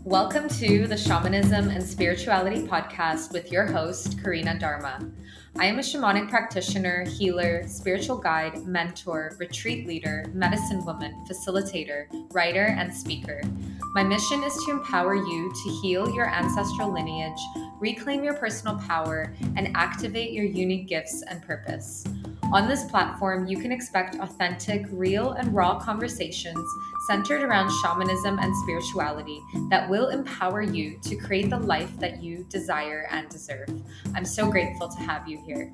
Welcome to the Shamanism and Spirituality podcast with your host, Karina Dharma. I am a shamanic practitioner, healer, spiritual guide, mentor, retreat leader, medicine woman, facilitator, writer, and speaker. My mission is to empower you to heal your ancestral lineage, reclaim your personal power, and activate your unique gifts and purpose. On this platform, you can expect authentic, real, and raw conversations centered around shamanism and spirituality that will empower you to create the life that you desire and deserve. I'm so grateful to have you here.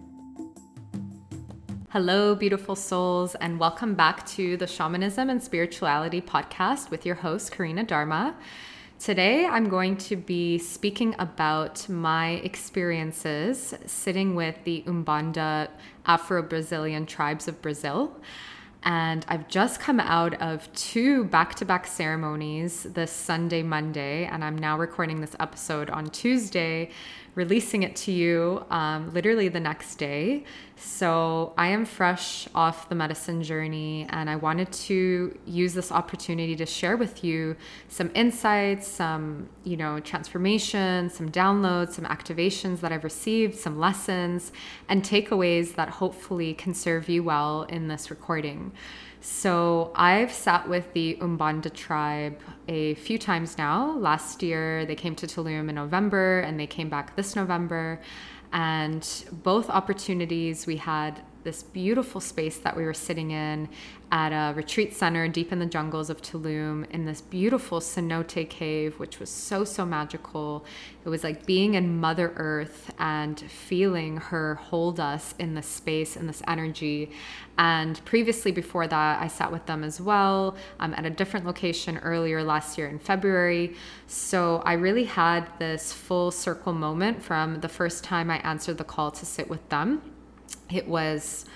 Hello, beautiful souls, and welcome back to the Shamanism and Spirituality podcast with your host, Karina Dharma. Today, I'm going to be speaking about my experiences sitting with the Umbanda Afro-Brazilian tribes of Brazil. And I've just come out of 2 back-to-back ceremonies this Sunday, Monday, and I'm now recording this episode on Tuesday, releasing it to you literally the next day. So I am fresh off the medicine journey, and I wanted to use this opportunity to share with you some insights, some, transformation, some downloads, some activations that I've received, some lessons and takeaways that hopefully can serve you well in this recording. So I've sat with the Umbanda tribe a few times now. Last year, they came to Tulum in November, and they came back this November. And both opportunities, we had this beautiful space that we were sitting in at a retreat center deep in the jungles of Tulum in this beautiful cenote cave, which was so magical. It was like being in Mother Earth and feeling her hold us in this space, in this energy. And previously before that, I sat with them as well at a different location earlier last year in February. So I really had this full circle moment from the first time I answered the call to sit with them. It was,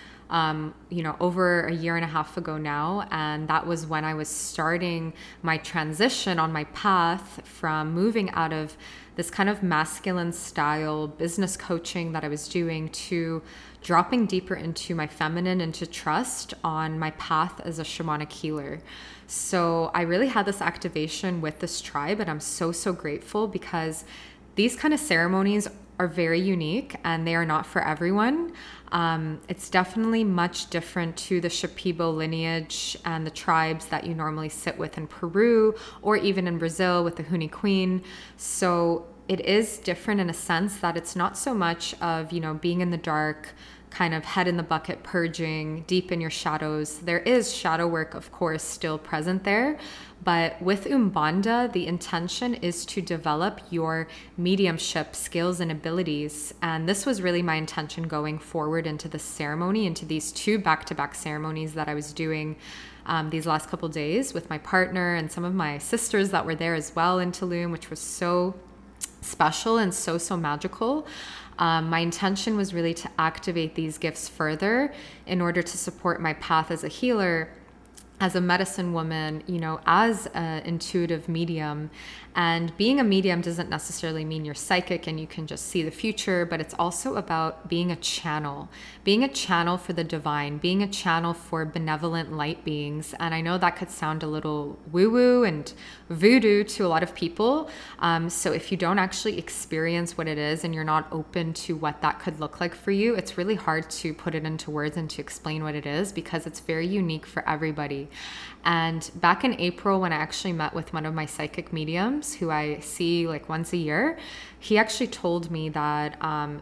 over a year and a half ago now. And that was when I was starting my transition on my path from moving out of this kind of masculine style business coaching that I was doing to dropping deeper into my feminine, into trust on my path as a shamanic healer. So I really had this activation with this tribe, and I'm so grateful because these kind of ceremonies are very unique and they are not for everyone. It's definitely much different to the Shipibo lineage and the tribes that you normally sit with in Peru or even in Brazil with the Huni Queen. So it is different in a sense that it's not so much of, being in the dark, kind of head in the bucket, purging deep in your shadows. There is shadow work, of course, still present there. But with Umbanda, the intention is to develop your mediumship skills and abilities. And this was really my intention going forward into the ceremony, into these 2 back-to-back ceremonies that I was doing these last couple days with my partner and some of my sisters that were there as well in Tulum, which was so special and so magical. My intention was really to activate these gifts further in order to support my path as a healer, as a medicine woman, as an intuitive medium. And being a medium doesn't necessarily mean you're psychic and you can just see the future, but it's also about being a channel for the divine, being a channel for benevolent light beings. And I know that could sound a little woo-woo and voodoo to a lot of people. So if you don't actually experience what it is and you're not open to what that could look like for you, it's really hard to put it into words and to explain what it is because it's very unique for everybody. And back in April, when I actually met with one of my psychic mediums who I see like once a year, he actually told me that,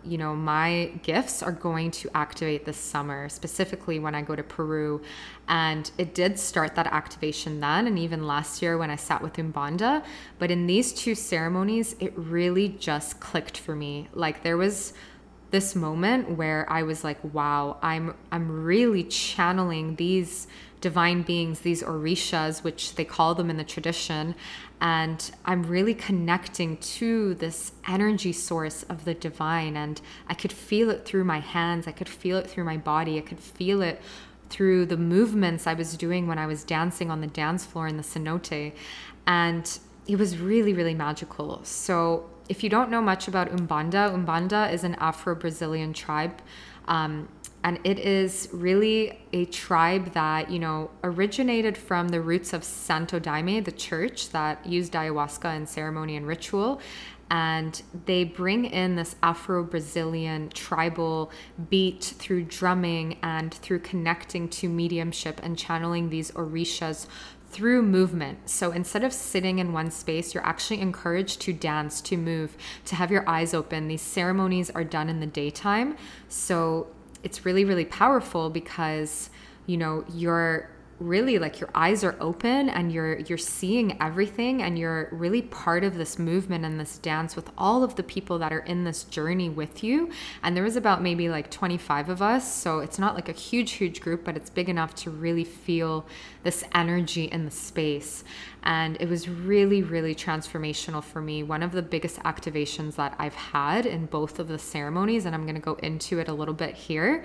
my gifts are going to activate this summer, specifically when I go to Peru. And it did start that activation then, and even last year when I sat with Umbanda. But in these 2 ceremonies, it really just clicked for me. Like there was this moment where I was like, wow, I'm really channeling these divine beings, these orishas, which they call them in the tradition. And I'm really connecting to this energy source of the divine. And I could feel it through my hands. I could feel it through my body. I could feel it through the movements I was doing when I was dancing on the dance floor in the cenote. And it was really magical. So if you don't know much about Umbanda, Umbanda is an Afro-Brazilian tribe. And it is really a tribe that, originated from the roots of Santo Daime, the church that used ayahuasca in ceremony and ritual. And they bring in this Afro-Brazilian tribal beat through drumming and through connecting to mediumship and channeling these orishas through movement. So instead of sitting in one space, you're actually encouraged to dance, to move, to have your eyes open. These ceremonies are done in the daytime. So it's really, really powerful because, you're really like your eyes are open and you're seeing everything, and you're really part of this movement and this dance with all of the people that are in this journey with you. And there was about maybe like 25 of us, so it's not like a huge group, but it's big enough to really feel this energy in the space. And it was really, really transformational for me. One of the biggest activations that I've had in both of the ceremonies, and I'm going to go into it a little bit here.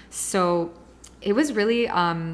So it was really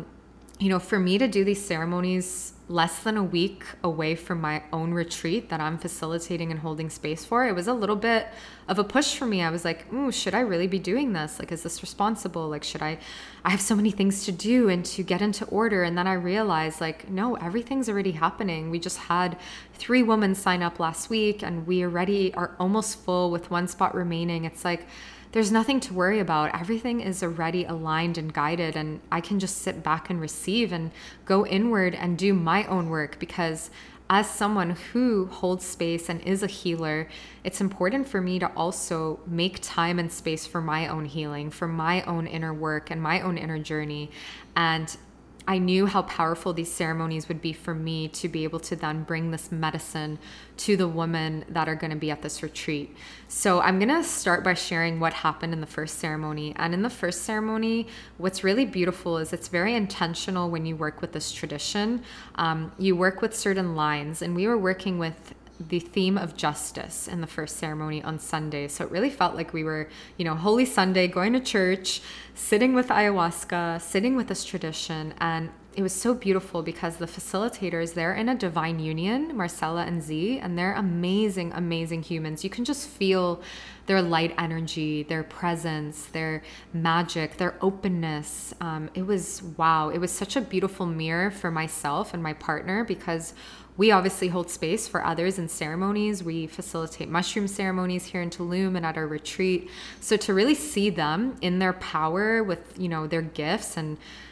for me to do these ceremonies less than a week away from my own retreat that I'm facilitating and holding space for, it was a little bit of a push for me. I was like, should I really be doing this? Like, is this responsible? Like, I have so many things to do and to get into order. And then I realized, like, no, everything's already happening. We just had 3 women sign up last week, and we already are almost full with 1 spot remaining. It's like, there's nothing to worry about. Everything is already aligned and guided, and I can just sit back and receive and go inward and do my own work. Because as someone who holds space and is a healer, it's important for me to also make time and space for my own healing, for my own inner work and my own inner journey. And I knew how powerful these ceremonies would be for me to be able to then bring this medicine to the women that are going to be at this retreat. So I'm going to start by sharing what happened in the first ceremony. And in the first ceremony, what's really beautiful is it's very intentional when you work with this tradition. You work with certain lines, and we were working with the theme of justice in the first ceremony on Sunday. So it really felt like we were, Holy Sunday, going to church, sitting with ayahuasca, sitting with this tradition. And it was so beautiful because the facilitators, they're in a divine union, Marcella and Z, and they're amazing, amazing humans. You can just feel their light energy, their presence, their magic, their openness. It was, wow. It was such a beautiful mirror for myself and my partner, because we obviously hold space for others in ceremonies. We facilitate mushroom ceremonies here in Tulum and at our retreat. So to really see them in their power with, their gifts and,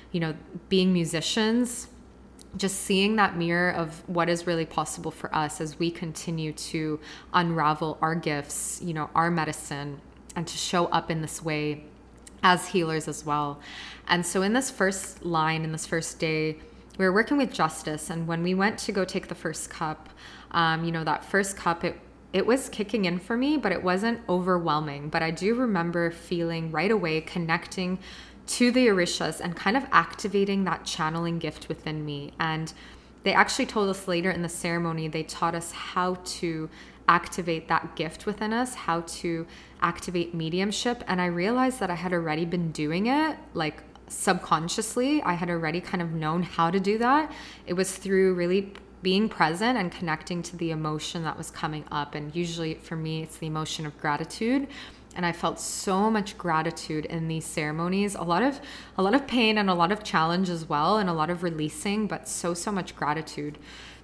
being musicians, just seeing that mirror of what is really possible for us as we continue to unravel our gifts, our medicine, and to show up in this way as healers as well. And so in this first line, in this first day, we were working with justice. And when we went to go take the first cup, that first cup, it was kicking in for me, but it wasn't overwhelming. But I do remember feeling right away connecting to the orishas and kind of activating that channeling gift within me. And they actually told us later in the ceremony, they taught us how to activate that gift within us, how to activate mediumship. And I realized that I had already been doing it, like subconsciously. I had already kind of known how to do that. It was through really being present and connecting to the emotion that was coming up. And usually for me, it's the emotion of gratitude. And I felt so much gratitude in these ceremonies, a lot of pain and a lot of challenge as well, and a lot of releasing, but so much gratitude.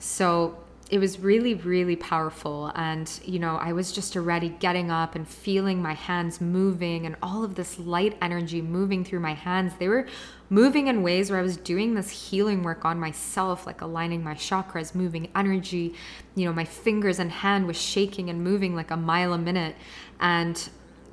So it was really, really powerful. And, I was just already getting up and feeling my hands moving and all of this light energy moving through my hands. They were moving in ways where I was doing this healing work on myself, like aligning my chakras, moving energy. My fingers and hand was shaking and moving like a mile a minute. And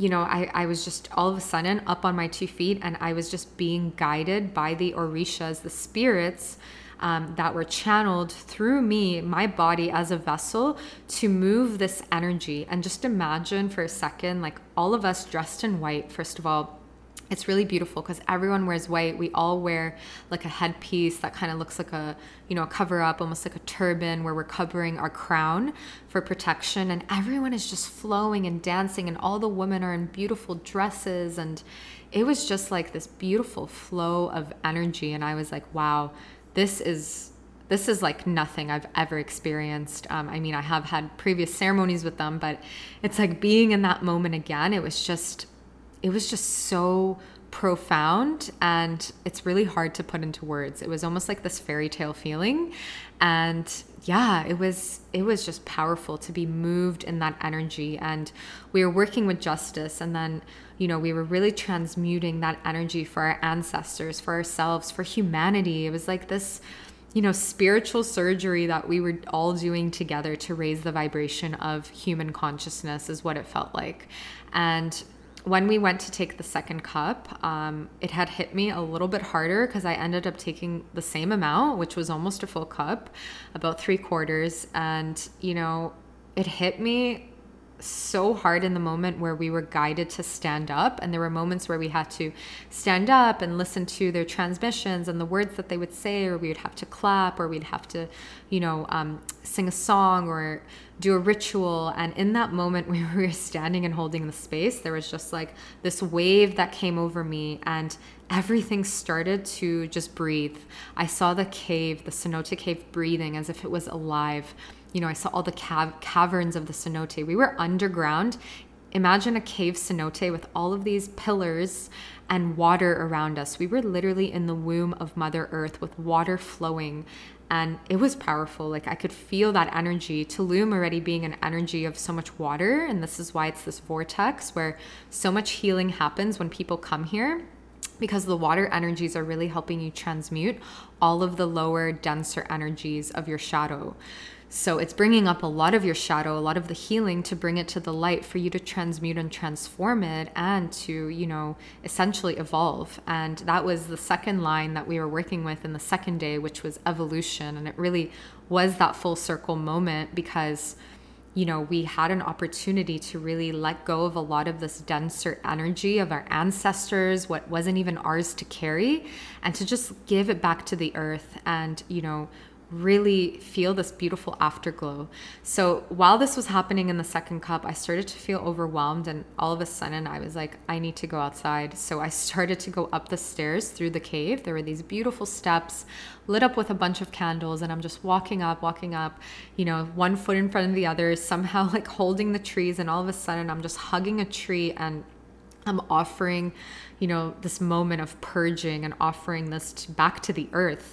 I was just all of a sudden up on my 2 feet, and I was just being guided by the orishas, the spirits that were channeled through me, my body as a vessel, to move this energy. And just imagine for a second, like all of us dressed in white. First of all, it's really beautiful because everyone wears white. We all wear like a headpiece that kind of looks like a cover up, almost like a turban, where we're covering our crown for protection. And everyone is just flowing and dancing, and all the women are in beautiful dresses. And it was just like this beautiful flow of energy. And I was like, wow, this is like nothing I've ever experienced. I have had previous ceremonies with them, but it's like being in that moment again. It was just so profound, and it's really hard to put into words. It was almost like this fairy tale feeling. And yeah, it was just powerful to be moved in that energy. And we were working with justice, and then, you know, we were really transmuting that energy for our ancestors, for ourselves, for humanity. It was like this, you know, spiritual surgery that we were all doing together to raise the vibration of human consciousness, is what it felt like. And when we went to take the second cup, it had hit me a little bit harder because I ended up taking the same amount, which was almost a full cup, about 3/4. And, you know, it hit me so hard in the moment where we were guided to stand up. And there were moments where we had to stand up and listen to their transmissions and the words that they would say, or we would have to clap, or we'd have to, you know, sing a song or do a ritual. And in that moment where we were standing and holding the space, there was just like this wave that came over me, and everything started to just breathe. I saw the cave, the cenote cave, breathing as if it was alive. You know, I saw all the caverns of the cenote. We were underground. Imagine a cave cenote with all of these pillars and water around us. We were literally in the womb of Mother Earth with water flowing. And it was powerful. Like, I could feel that energy. Tulum already being an energy of so much water. And this is why it's this vortex where so much healing happens when people come here, because the water energies are really helping you transmute all of the lower, denser energies of your shadow. So it's bringing up a lot of your shadow, a lot of the healing, to bring it to the light for you to transmute and transform it, and to, you know, essentially evolve. And that was the second line that we were working with in the second day, which was evolution. And it really was that full circle moment, because, you know, we had an opportunity to really let go of a lot of this denser energy of our ancestors, what wasn't even ours to carry, and to just give it back to the earth and, you know, really feel this beautiful afterglow. So while this was happening in the second cup, I started to feel overwhelmed, and all of a sudden I was like, I need to go outside. So I started to go up the stairs through the cave. There were these beautiful steps lit up with a bunch of candles, and I'm just walking up, you know, one foot in front of the other, somehow like holding the trees. And all of a sudden I'm just hugging a tree, and I'm offering, you know, this moment of purging and offering this back to the earth.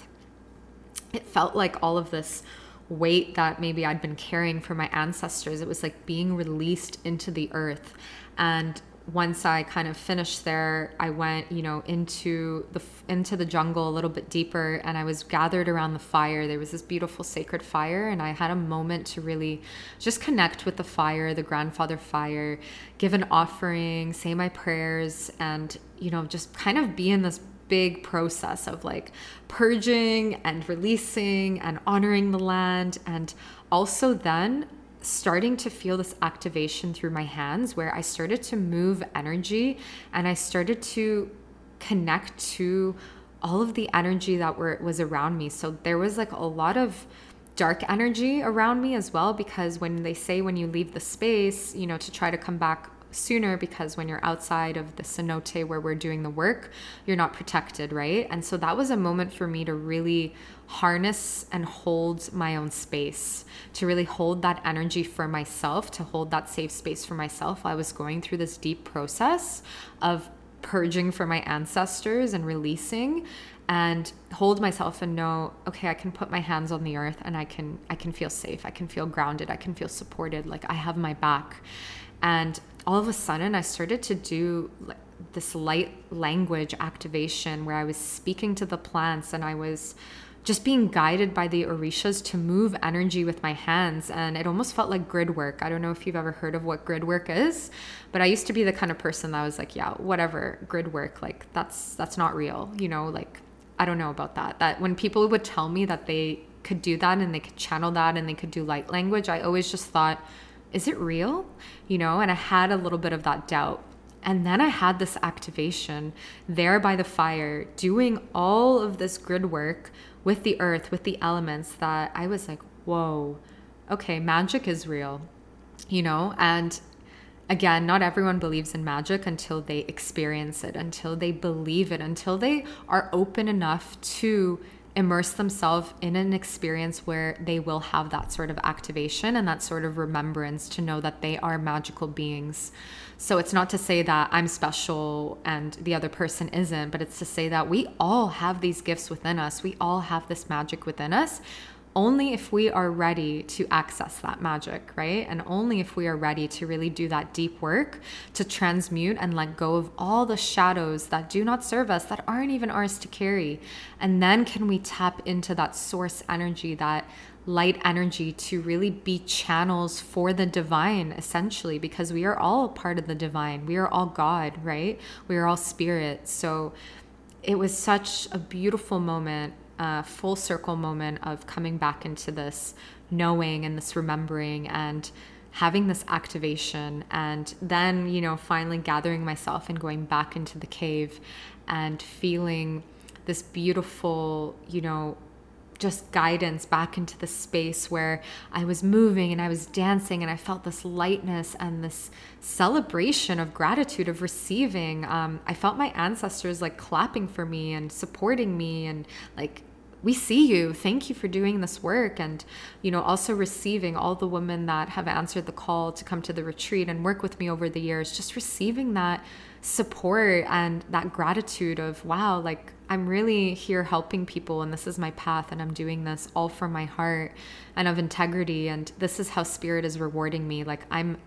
It felt like all of this weight that maybe I'd been carrying for my ancestors, it was like being released into the earth. And once I kind of finished there, I went, you know, into the jungle a little bit deeper, and I was gathered around the fire. There was this beautiful sacred fire, and I had a moment to really just connect with the fire, the grandfather fire, give an offering, say my prayers, and, you know, just kind of be in this big process of like purging and releasing and honoring the land. And also then starting to feel this activation through my hands, where I started to move energy, and I started to connect to all of the energy that was around me. So there was like a lot of dark energy around me as well, because when they say when you leave the space, you know, to try to come back sooner, because when you're outside of the cenote where we're doing the work, you're not protected, right? And so that was a moment for me to really harness and hold my own space, to really hold that energy for myself, to hold that safe space for myself. I was going through this deep process of purging for my ancestors and releasing, and hold myself and know, okay, I can put my hands on the earth, and I can feel safe, I can feel grounded, I can feel supported, like I have my back. And all of a sudden I started to do like this light language activation, where I was speaking to the plants, and I was just being guided by the orishas to move energy with my hands. And it almost felt like grid work. I don't know if you've ever heard of what grid work is, but I used to be the kind of person that was like, yeah, whatever, grid work, like that's not real, you know, like I don't know about that. That when people would tell me that they could do that and they could channel that and they could do light language, I always just thought, is it real? You know, and I had a little bit of that doubt. And then I had this activation there by the fire, doing all of this grid work with the earth, with the elements, that I was like, whoa, okay, magic is real, you know? And again, not everyone believes in magic until they experience it, until they believe it, until they are open enough to immerse themselves in an experience where they will have that sort of activation and that sort of remembrance to know that they are magical beings. So it's not to say that I'm special and the other person isn't, but it's to say that we all have these gifts within us. We all have this magic within us, only if we are ready to access that magic, right? And only if we are ready to really do that deep work to transmute and let go of all the shadows that do not serve us, that aren't even ours to carry. And then can we tap into that source energy, that light energy, to really be channels for the divine, essentially, because we are all part of the divine. We are all God, right? We are all spirit. So it was such a beautiful moment, full circle moment of coming back into this knowing and this remembering and having this activation. And then, finally gathering myself and going back into the cave and feeling this beautiful, just guidance back into the space where I was moving and I was dancing, and I felt this lightness and this celebration of gratitude, of receiving. I felt my ancestors like clapping for me and supporting me, and like, we see you, thank you for doing this work. And also receiving all the women that have answered the call to come to the retreat and work with me over the years, just receiving that support and that gratitude of, wow, like, I'm really here helping people, and this is my path, and I'm doing this all from my heart and of integrity, and this is how spirit is rewarding me. Like, I'm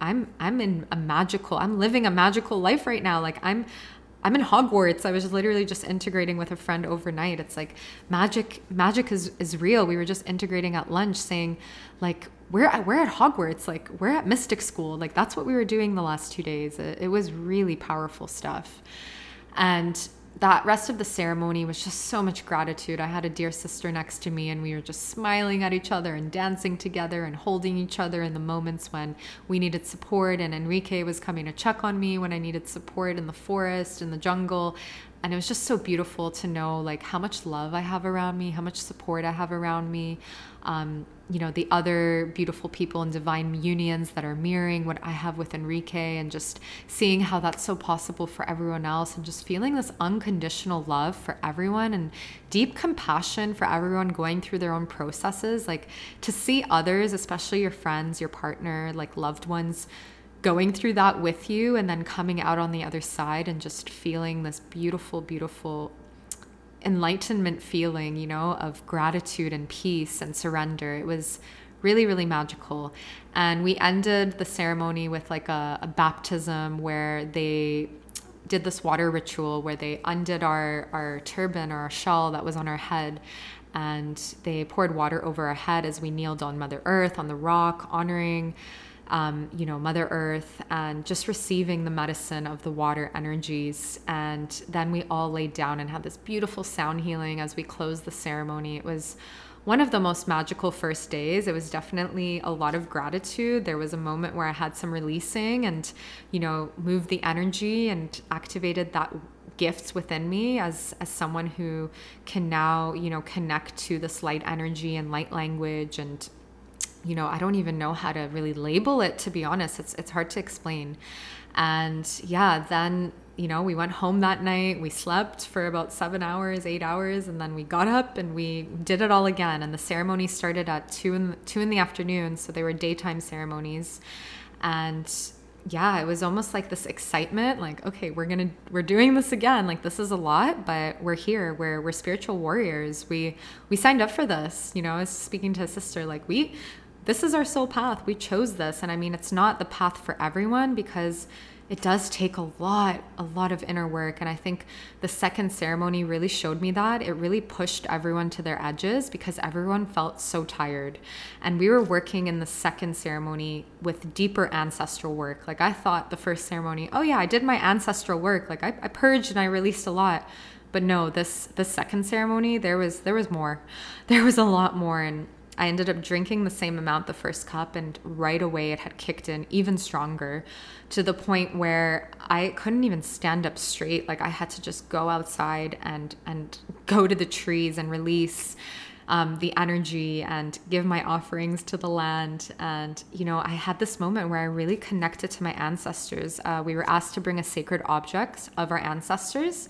living a magical life right now. Like, I'm in Hogwarts. I was literally just integrating with a friend overnight. It's like magic is real. We were just integrating at lunch, saying like, we're at Hogwarts, like we're at Mystic School. Like, that's what we were doing the last 2 days. It was really powerful stuff. And that rest of the ceremony was just so much gratitude. I had a dear sister next to me, and we were just smiling at each other and dancing together and holding each other in the moments when we needed support. And Enrique was coming to check on me when I needed support in the forest, in the jungle. And it was just so beautiful to know like how much love I have around me, how much support I have around me. The other beautiful people in divine unions that are mirroring what I have with Enrique, and just seeing how that's so possible for everyone else, and just feeling this unconditional love for everyone and deep compassion for everyone going through their own processes. Like, to see others, especially your friends, your partner, like loved ones, going through that with you and then coming out on the other side and just feeling this beautiful, beautiful enlightenment feeling, of gratitude and peace and surrender. It was really, really magical. And we ended the ceremony with like a baptism where they did this water ritual where they undid our turban or our shawl that was on our head, and they poured water over our head as we kneeled on Mother Earth, on the rock, honoring Mother Earth, and just receiving the medicine of the water energies. And then we all laid down and had this beautiful sound healing as we closed the ceremony. It was one of the most magical first days. It was definitely a lot of gratitude. There was a moment where I had some releasing and, moved the energy and activated that gifts within me as someone who can now, connect to this light energy and light language. And I don't even know how to really label it, to be honest. It's hard to explain. And yeah, then, we went home that night. We slept for about 8 hours, and then we got up and we did it all again. And the ceremony started at 2 in the afternoon. So they were daytime ceremonies. And yeah, it was almost like this excitement, like, okay, we're doing this again. Like, this is a lot, but we're here. We're spiritual warriors. We signed up for this. I was speaking to a sister, like, this is our soul path. We chose this. And I mean, it's not the path for everyone, because it does take a lot of inner work. And I think the second ceremony really showed me that. It really pushed everyone to their edges because everyone felt so tired. And we were working in the second ceremony with deeper ancestral work. Like, I thought the first ceremony, oh yeah, I did my ancestral work. Like, I purged and I released a lot. But no, the second ceremony, there was more. There was a lot more. And I ended up drinking the same amount the first cup, and right away it had kicked in even stronger, to the point where I couldn't even stand up straight. Like, I had to just go outside and go to the trees and release the energy and give my offerings to the land. And, I had this moment where I really connected to my ancestors. We were asked to bring a sacred object of our ancestors.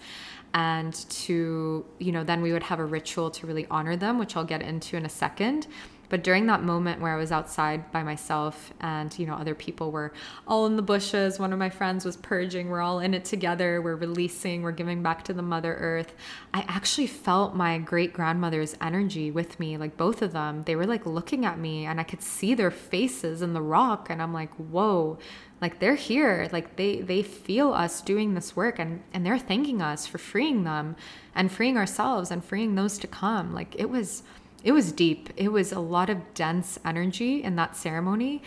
and to, then we would have a ritual to really honor them, which I'll get into in a second. But during that moment where I was outside by myself and, other people were all in the bushes, one of my friends was purging, we're all in it together, we're releasing, we're giving back to the Mother Earth. I actually felt my great grandmother's energy with me, like both of them. They were like looking at me and I could see their faces in the rock. And I'm like, whoa, like they're here. Like they feel us doing this work and they're thanking us for freeing them and freeing ourselves and freeing those to come. Like it was deep. It was a lot of dense energy in that ceremony.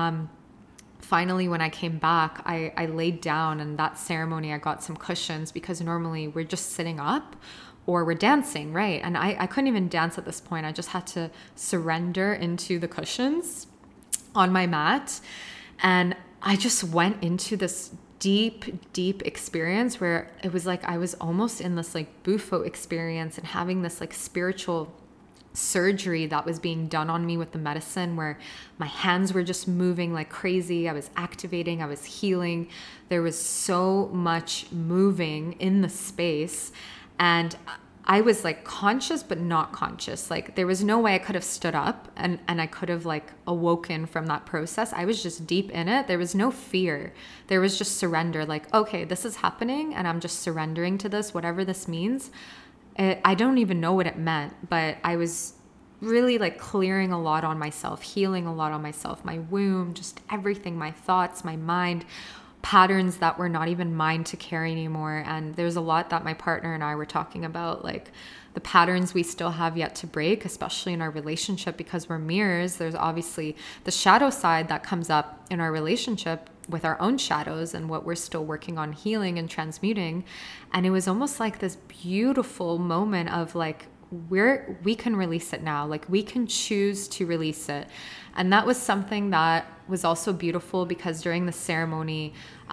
Finally, when I came back, I laid down, and that ceremony, I got some cushions because normally we're just sitting up or we're dancing, right? And I couldn't even dance at this point. I just had to surrender into the cushions on my mat. And I just went into this deep experience where it was like I was almost in this like Bufo experience and having this like spiritual surgery that was being done on me with the medicine, where my hands were just moving like crazy. I was activating, I was healing. There was so much moving in the space, and I was like conscious but not conscious. Like there was no way I could have stood up and I could have like awoken from that process. I was just deep in it. There was no fear. There was just surrender. Like, okay, this is happening and I'm just surrendering to this, whatever this means. I don't even know what it meant, but I was really like clearing a lot on myself, healing a lot on myself, my womb, just everything, my thoughts, my mind, patterns that were not even mine to carry anymore. And there's a lot that my partner and I were talking about, like the patterns we still have yet to break, especially in our relationship, because we're mirrors. There's obviously the shadow side that comes up in our relationship with our own shadows and what we're still working on healing and transmuting. And it was almost like this beautiful moment of like, we can release it now. Like we can choose to release it. And that was something that was also beautiful because during the ceremony,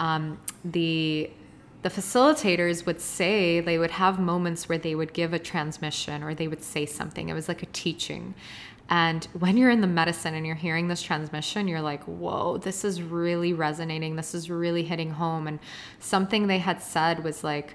the facilitators would say, they would have moments where they would give a transmission or they would say something. It was like a teaching. And when you're in the medicine and you're hearing this transmission, you're like, whoa, this is really resonating. This is really hitting home. And something they had said was like,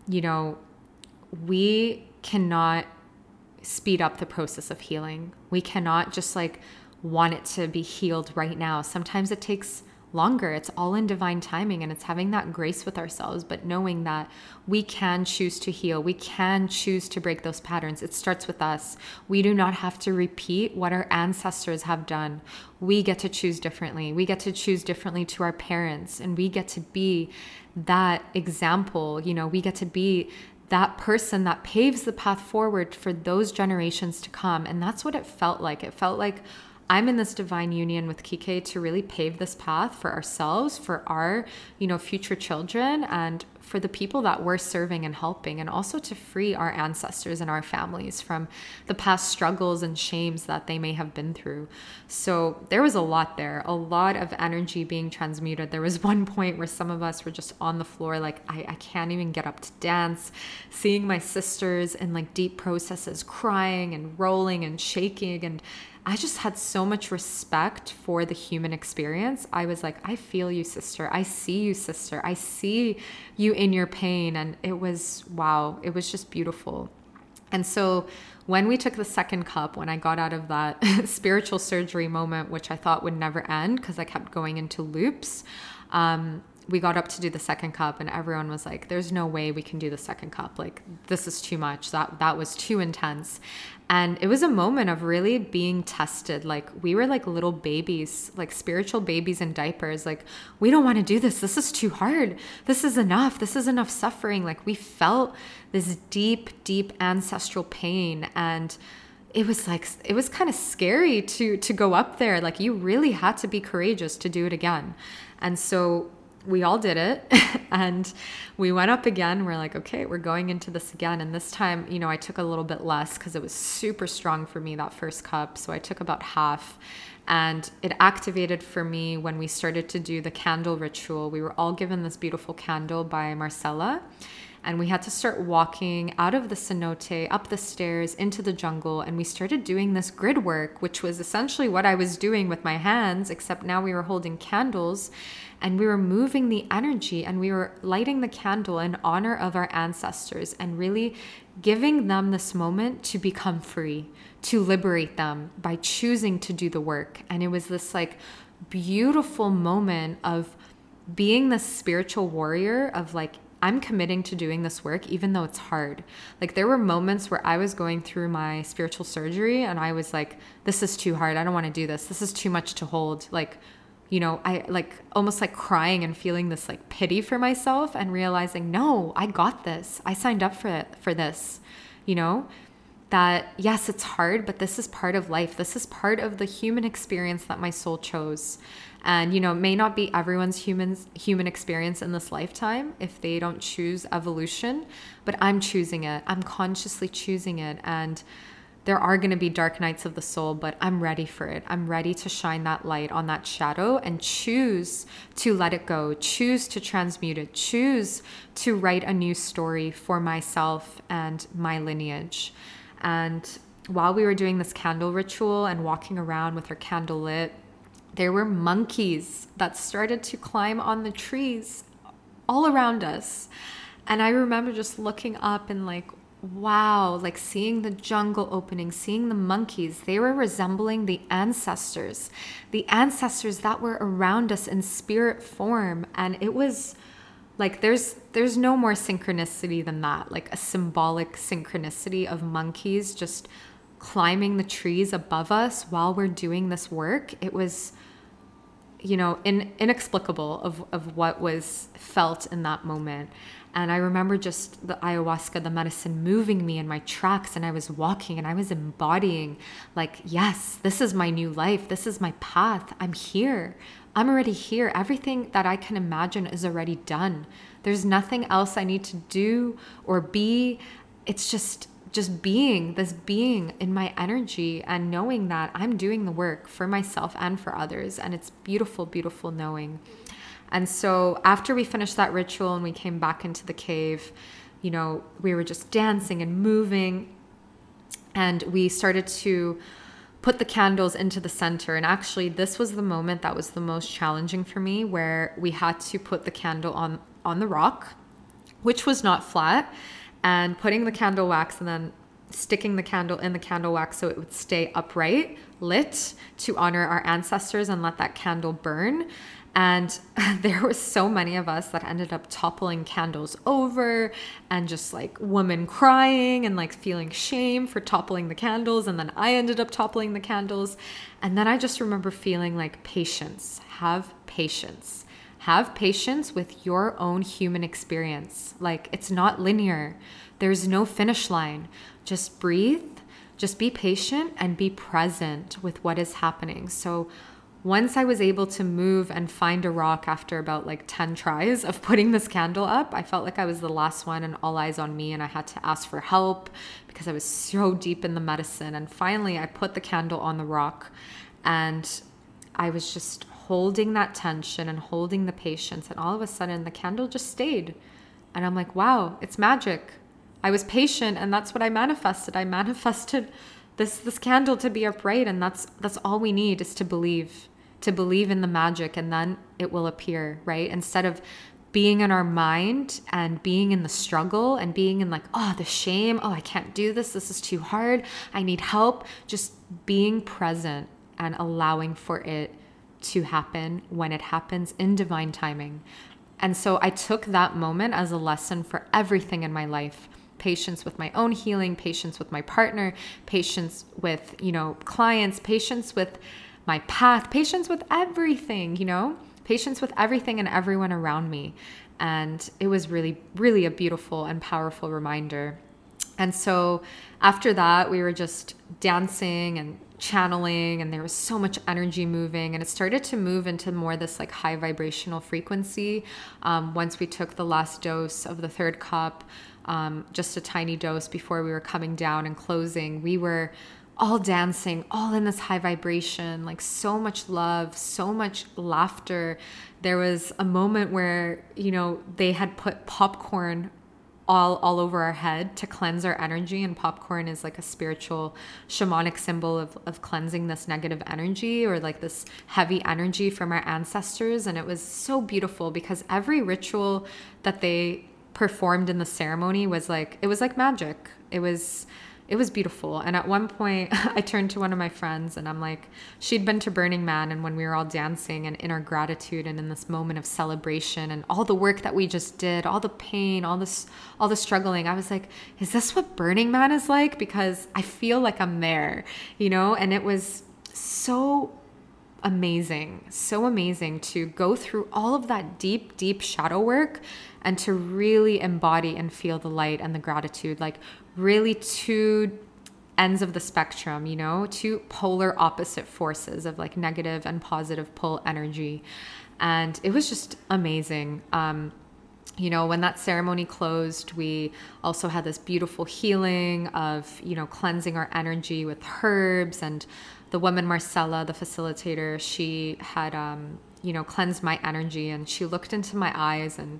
we cannot speed up the process of healing. We cannot just like want it to be healed right now. Sometimes it takes longer. It's all in divine timing, and it's having that grace with ourselves, but knowing that we can choose to heal. We can choose to break those patterns. It starts with us. We do not have to repeat what our ancestors have done. We get to choose differently. We get to choose differently to our parents, and we get to be that example. We get to be that person that paves the path forward for those generations to come. And that's what it felt like. It felt like I'm in this divine union with Kike to really pave this path for ourselves, for our, future children, and for the people that we're serving and helping, and also to free our ancestors and our families from the past struggles and shames that they may have been through. So there was a lot there, a lot of energy being transmuted. There was one point where some of us were just on the floor, like I can't even get up to dance, seeing my sisters in like deep processes, crying and rolling and shaking, and I just had so much respect for the human experience. I was like, I feel you, sister. I see you, sister. I see you in your pain. And it was, wow, it was just beautiful. And so when we took the second cup, when I got out of that spiritual surgery moment, which I thought would never end because I kept going into loops, we got up to do the second cup and everyone was like, there's no way we can do the second cup. Like, this is too much. That was too intense. And it was a moment of really being tested. Like, we were like little babies, like spiritual babies in diapers. Like, we don't want to do this. This is too hard. This is enough. This is enough suffering. Like, we felt this deep ancestral pain, and it was kind of scary to go up there. Like, you really had to be courageous to do it again. And so we all did it and we went up again. We're like, okay, we're going into this again. And this time, I took a little bit less because it was super strong for me, that first cup. So I took about half, and it activated for me when we started to do the candle ritual. We were all given this beautiful candle by Marcella. And we had to start walking out of the cenote, up the stairs, into the jungle. And we started doing this grid work, which was essentially what I was doing with my hands, except now we were holding candles and we were moving the energy, and we were lighting the candle in honor of our ancestors and really giving them this moment to become free, to liberate them by choosing to do the work. And it was this like beautiful moment of being the spiritual warrior of like, I'm committing to doing this work, even though it's hard. Like there were moments where I was going through my spiritual surgery and I was like, this is too hard. I don't want to do this. This is too much to hold. Like, you know, I like almost like crying and feeling this like pity for myself and realizing, no, I got this. I signed up for this, you know, that yes, it's hard, but this is part of life. This is part of the human experience that my soul chose. And, you know, it may not be everyone's human experience in this lifetime if they don't choose evolution, but I'm choosing it. I'm consciously choosing it. And there are going to be dark nights of the soul, but I'm ready for it. I'm ready to shine that light on that shadow and choose to let it go, choose to transmute it, choose to write a new story for myself and my lineage. And while we were doing this candle ritual and walking around with our candle lit, there were monkeys that started to climb on the trees all around us. And I remember just looking up and like, wow, like seeing the jungle opening, seeing the monkeys. They were resembling the ancestors that were around us in spirit form. And it was like, there's no more synchronicity than that, like a symbolic synchronicity of monkeys just climbing the trees above us while we're doing this work. It was, you know, inexplicable of what was felt in that moment. And I remember just the ayahuasca, the medicine, moving me in my tracks, and I was walking and I was embodying like, yes, this is my new life. This is my path. I'm here. I'm already here. Everything that I can imagine is already done. There's nothing else I need to do or be. It's just being in my energy and knowing that I'm doing the work for myself and for others. And it's beautiful, beautiful knowing. And so after we finished that ritual and we came back into the cave, you know, we were just dancing and moving, and we started to put the candles into the center. And actually this was the moment that was the most challenging for me, where we had to put the candle on the rock, which was not flat, and putting the candle wax and then sticking the candle in the candle wax so it would stay upright, lit, to honor our ancestors and let that candle burn. And there were so many of us that ended up toppling candles over and just like women crying and like feeling shame for toppling the candles. And then I ended up toppling the candles. And then I just remember feeling like patience. Have patience. Have patience with your own human experience. Like, it's not linear. There's no finish line. Just breathe, just be patient and be present with what is happening. So once I was able to move and find a rock after about like 10 tries of putting this candle up, I felt like I was the last one and all eyes on me, and I had to ask for help because I was so deep in the medicine. And finally I put the candle on the rock, and I was just holding that tension and holding the patience, and all of a sudden the candle just stayed. And I'm like, wow, it's magic. I was patient, and that's what I manifested. I manifested this candle to be upright, and that's all we need, is to believe in the magic, and then it will appear, right? Instead of being in our mind and being in the struggle and being in like, oh, the shame, oh, I can't do this is too hard, I need help. Just being present and allowing for it to happen when it happens in divine timing. And so I took that moment as a lesson for everything in my life. Patience with my own healing, patience with my partner, patience with, you know, clients, patience with my path, patience with everything, you know, patience with everything and everyone around me. And it was really, really a beautiful and powerful reminder. And so after that, we were just dancing and channeling, and there was so much energy moving, and it started to move into more this like high vibrational frequency. Once we took the last dose of the third cup, just a tiny dose before we were coming down and closing, we were all dancing, all in this high vibration, like so much love, so much laughter. There was a moment where, you know, they had put popcorn all over our head to cleanse our energy. And popcorn is like a spiritual shamanic symbol of cleansing this negative energy, or like this heavy energy from our ancestors. And it was so beautiful because every ritual that they performed in the ceremony was like, it was like magic. It was beautiful. And at one point I turned to one of my friends and I'm like, she'd been to Burning Man, and when we were all dancing and in our gratitude and in this moment of celebration and all the work that we just did, all the pain, all the struggling, I was like, is this what Burning Man is like? Because I feel like I'm there, and it was so amazing to go through all of that deep shadow work and to really embody and feel the light and the gratitude, like really two ends of the spectrum, two polar opposite forces of like negative and positive pull energy. And it was just amazing. When that ceremony closed, we also had this beautiful healing of, cleansing our energy with herbs. And the woman, Marcella, the facilitator, she had, cleansed my energy, and she looked into my eyes, and,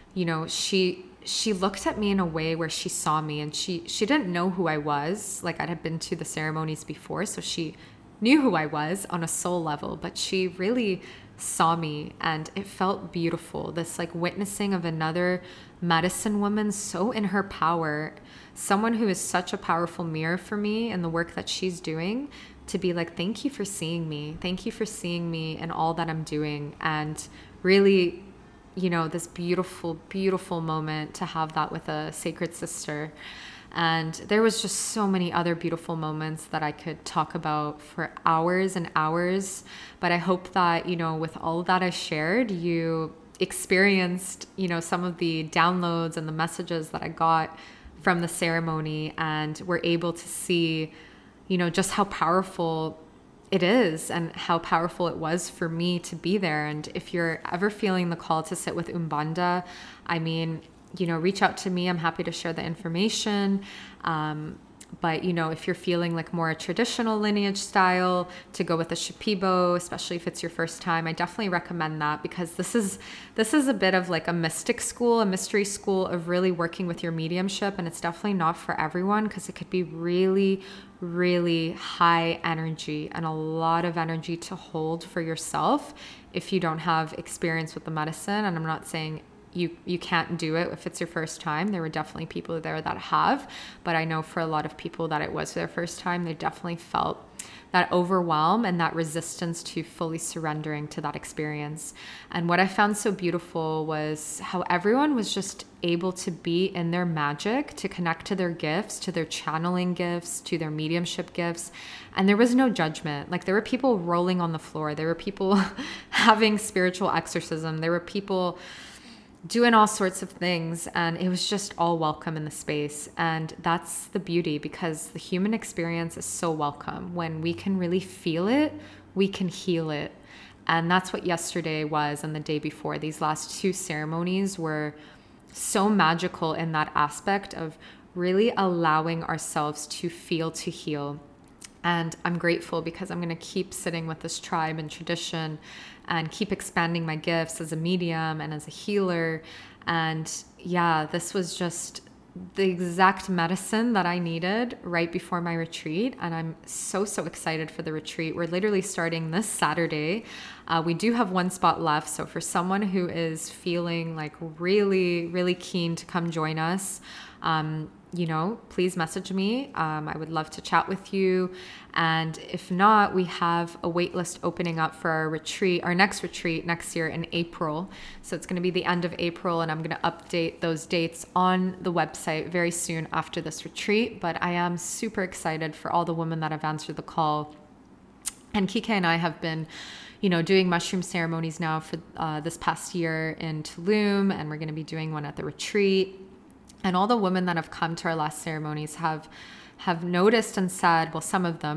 she looked at me in a way where she saw me, and she didn't know who I was. Like, I had been to the ceremonies before, so she knew who I was on a soul level, but she really saw me, and it felt beautiful. This like witnessing of another medicine woman so in her power, someone who is such a powerful mirror for me and the work that she's doing, to be like, thank you for seeing me. Thank you for seeing me and all that I'm doing. And really, this beautiful moment to have that with a sacred sister. And there was just so many other beautiful moments that I could talk about for hours and hours. But I hope that, with all that I shared, you experienced, some of the downloads and the messages that I got from the ceremony, and were able to see, just how powerful it is and how powerful it was for me to be there. And if you're ever feeling the call to sit with Umbanda, reach out to me. I'm happy to share the information. But, if you're feeling like more a traditional lineage style, to go with a Shipibo, especially if it's your first time, I definitely recommend that, because this is a bit of like a mystic school, a mystery school of really working with your mediumship. And it's definitely not for everyone, because it could be really, really high energy and a lot of energy to hold for yourself if you don't have experience with the medicine. And I'm not saying you can't do it if it's your first time. There were definitely people there that have, but I know for a lot of people that it was their first time, they definitely felt that overwhelm and that resistance to fully surrendering to that experience. And what I found so beautiful was how everyone was just able to be in their magic, to connect to their gifts, to their channeling gifts, to their mediumship gifts. And there was no judgment. Like, there were people rolling on the floor. There were people having spiritual exorcism. There were people doing all sorts of things, and it was just all welcome in the space. And that's the beauty, because the human experience is so welcome. When we can really feel it, we can heal it. And that's what yesterday was, and the day before. These last two ceremonies were so magical in that aspect of really allowing ourselves to feel, to heal. And I'm grateful, because I'm going to keep sitting with this tribe and tradition and keep expanding my gifts as a medium and as a healer. And yeah, this was just the exact medicine that I needed right before my retreat. And I'm so excited for the retreat. We're literally starting this Saturday. We do have one spot left. So for someone who is feeling like really, really keen to come join us, please message me. I would love to chat with you. And if not, we have a wait list opening up for our next retreat next year in April. So it's going to be the end of April, and I'm going to update those dates on the website very soon after this retreat. But I am super excited for all the women that have answered the call. And Kike and I have been doing mushroom ceremonies now for this past year in Tulum, and we're going to be doing one at the retreat. And all the women that have come to our last ceremonies have noticed and said, well, some of them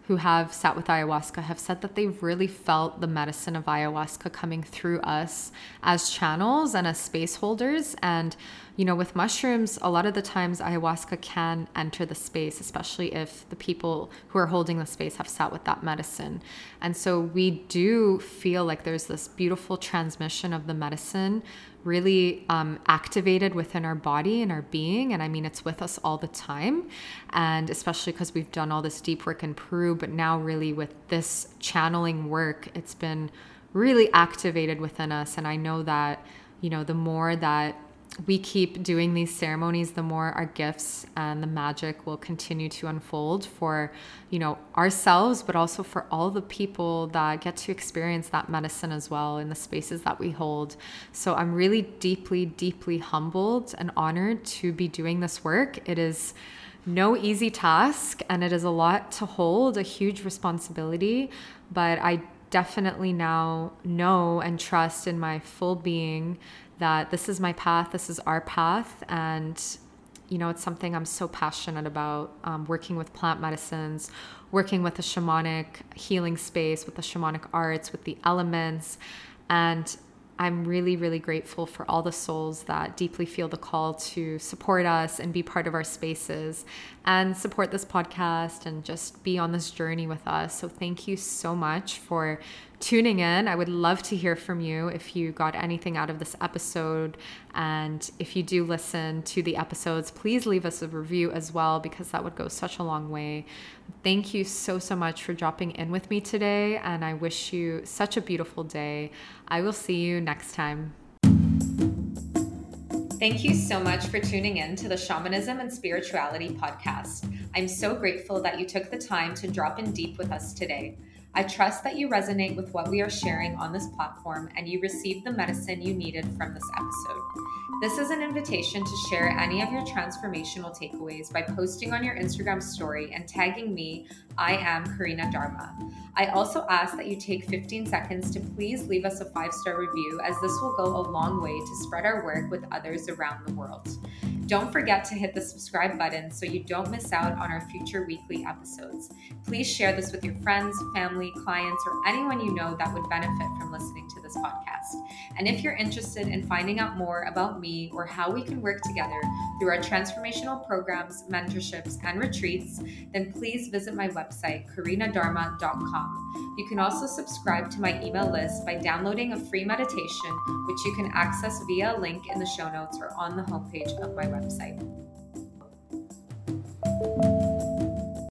who have sat with ayahuasca have said that they've really felt the medicine of ayahuasca coming through us as channels and as space holders. And, with mushrooms, a lot of the times ayahuasca can enter the space, especially if the people who are holding the space have sat with that medicine. And so we do feel like there's this beautiful transmission of the medicine really activated within our body and our being. And I mean, it's with us all the time. And especially because we've done all this deep work in Peru, but now really with this channeling work, it's been really activated within us. And I know that, the more that we keep doing these ceremonies, the more our gifts and the magic will continue to unfold for, ourselves, but also for all the people that get to experience that medicine as well in the spaces that we hold. So I'm really deeply, deeply humbled and honored to be doing this work. It is no easy task, and it is a lot to hold, a huge responsibility, but I definitely now know and trust in my full being that this is my path, this is our path, and it's something I'm so passionate about, working with plant medicines, working with a shamanic healing space, with the shamanic arts, with the elements. And I'm really, really grateful for all the souls that deeply feel the call to support us and be part of our spaces and support this podcast and just be on this journey with us. So thank you so much for tuning in. I would love to hear from you if you got anything out of this episode. And if you do listen to the episodes, please leave us a review as well, because that would go such a long way. Thank you so, so much for dropping in with me today. And I wish you such a beautiful day. I will see you next time. Thank you so much for tuning in to the Shamanism and Spirituality podcast. I'm so grateful that you took the time to drop in deep with us today. I trust that you resonate with what we are sharing on this platform and you received the medicine you needed from this episode. This is an invitation to share any of your transformational takeaways by posting on your Instagram story and tagging me, I am Karina Dharma. I also ask that you take 15 seconds to please leave us a 5-star review, as this will go a long way to spread our work with others around the world. Don't forget to hit the subscribe button so you don't miss out on our future weekly episodes. Please share this with your friends, family, clients, or anyone you know that would benefit from listening to this podcast. And if you're interested in finding out more about me or how we can work together through our transformational programs, mentorships, and retreats, then please visit my website, karinadharma.com. You can also subscribe to my email list by downloading a free meditation, which you can access via a link in the show notes or on the homepage of my website.